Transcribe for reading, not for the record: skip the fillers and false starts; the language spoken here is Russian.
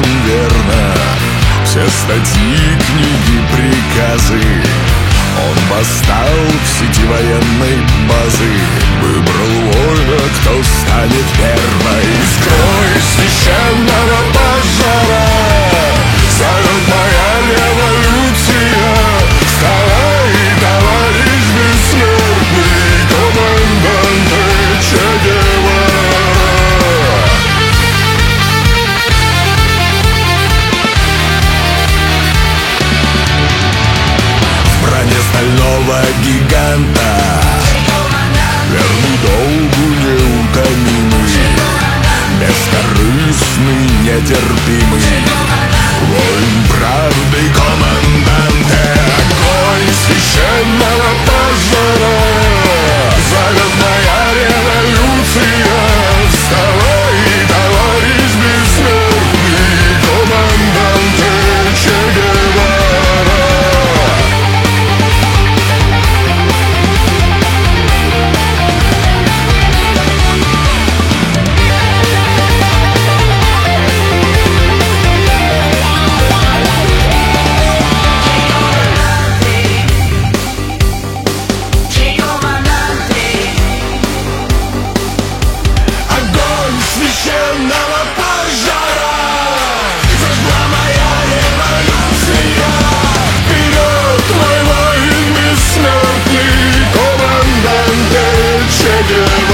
он верно все статьи, книги, приказы. Он восстал в сети военной базы, выбрал воина, кто станет первой. Скрой священного пожара, зовет моя революция. Вставай, товарищ бессмертный, командант Че Гевара. В броне стального гиганта, верный долгу неутомимый, бескорыстный, нетерпимый, воин правды, команданте. Огонь священного пожара, зовет моя революция. Вставай, товарищ бессмертный, команданте Че Гевара. Священного пожара зажгла моя революция. Вперед, мой воин бессмертный, команданте Че Гевара.